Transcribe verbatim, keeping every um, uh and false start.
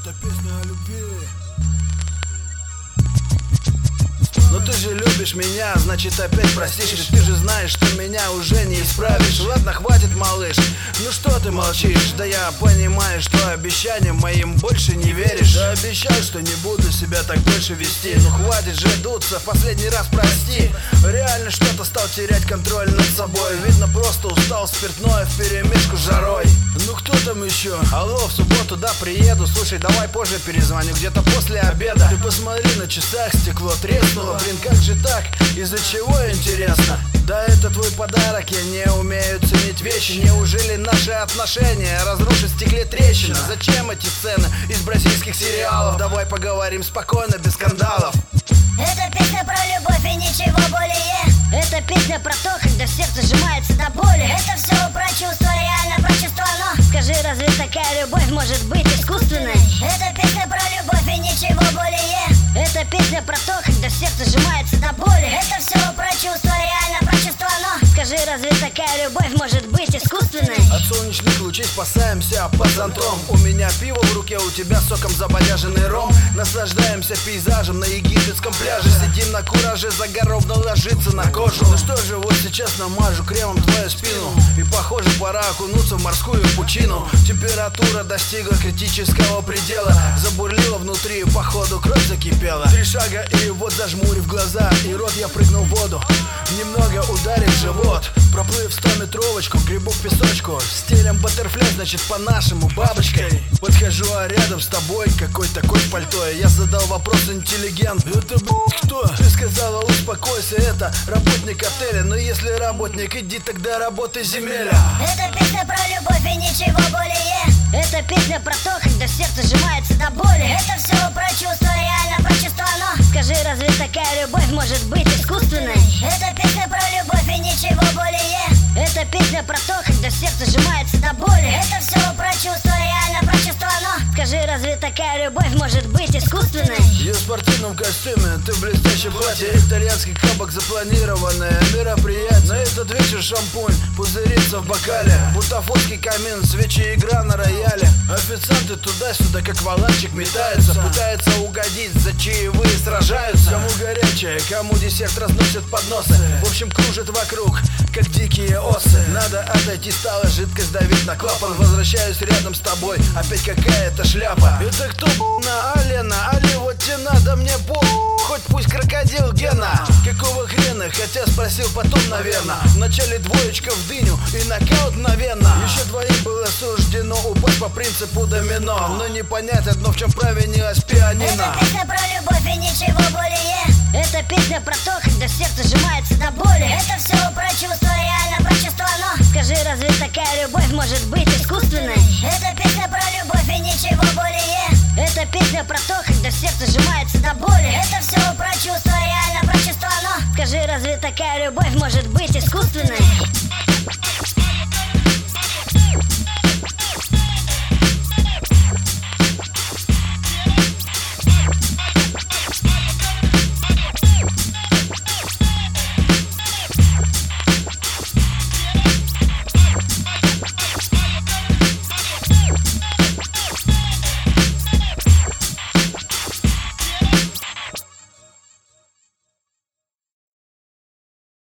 Это песня о любви. Но ты же любишь меня, значит опять простишь. Ведь ты же знаешь, что меня уже не исправишь. Ладно, хватит, малыш, ну что ты молчишь? Да я понимаю, что обещаниям моим больше не веришь. Да обещал, что не буду себя так больше вести. Ну хватит же дуться, в последний раз прости. Реально что-то стал терять контроль над собой. Видно, просто устал, спиртное вперемешку с жарой. Ну кто там еще? Алло, в субботу, да, приеду. Слушай, давай позже перезвоню, где-то после обеда. Ты посмотри на часах, стекло треснуло. Блин, как же так? Из-за чего, интересно? Да это твой подарок, я не умею ценить вещи. Неужели наши отношения разрушат в стекле трещина? Зачем эти сцены из бразильских сериалов? Давай поговорим спокойно, без скандалов. Это песня про любовь и ничего более. Это песня про то, когда сердце сжимается до боли. Это все про чувства, реально про чувства, но скажи, разве такая любовь может быть искусственной? Это песня про любовь и ничего более. Это песня про то, когда сердце сжимается до боли. Это все про чувства, реально про чувства, но скажи, разве такая любовь может быть искусственной? От солнечных лучей спасаемся пацантром. У меня пиво в руке, у тебя соком забодяженный ром. Наслаждаемся пейзажем на египетском пляже. Сидим на кураже, загар ровно ложится на кожу. Ну что же, вот сейчас намажу кремом твою спину. И похоже, пора окунуться в морскую пучину. Температура достигла критического предела. Забурлила внутри, походу кровь закипела. Три шага и вот зажмурив глаза и рот, я прыгнул в воду. Немного ударив живот, проплыв стометровочку, грибу к песочку. Стелем баттерфляй, значит по-нашему бабочкой. Подхожу, а рядом с тобой какой такой в пальто. Я задал вопрос интеллигент: это, блядь, кто? Ты сказала, успокойся, это работник отеля. Но если работник, иди тогда работай земеля. Это песня про любовь и ничего более. Это песня про то, когда сердце сжимается до боли. Это все про чувства, реально про чувства, но скажи, разве такая любовь может быть искусственной? Это песня про любовь и ничего более. Это песня про то, когда сердце сжимается до боли. Это все про чувства, реально про чувства, но скажи, разве такая любовь может быть искусственной? Я в спортивном костюме, ты в блестящем платье. Итальянский кабак, запланированное мероприятие. На этот вечер шампунь пузырится в бокале. Бутафорский камин, свечи, игра на рояле. Официанты туда-сюда, как валанчик, метаются. Пытаются угодить, за чаевые сражаются. Кому горячее, кому десерт разносят подносы. В общем, кружат вокруг, как дикие осы. Надо отойти, стала жидкость давить на клапан. Возвращаюсь рядом с тобой, опять какая-то шляпа. Это кто, на Алена? Али, вот тебе надо мне пол. Хоть пусть крокодил Гена. Какого хрена? Хотя спросил потом, наверное. Вначале двоечка в дыню и нокаут мгновенно. Еще двоим было суждено упасть по принципу домино. Но не понять одно, в чем провинилась пианино. Это песня про любовь и ничего более. Это песня про то, когда сердце сжимается до боли. Это все про чувства, реально про чувства, но скажи, разве такая любовь может быть искусственной? Это песня про любовь и ничего более. Это песня про то, когда сердце сжимается до боли. Это все про чувства, реально про чувства, но скажи, разве такая любовь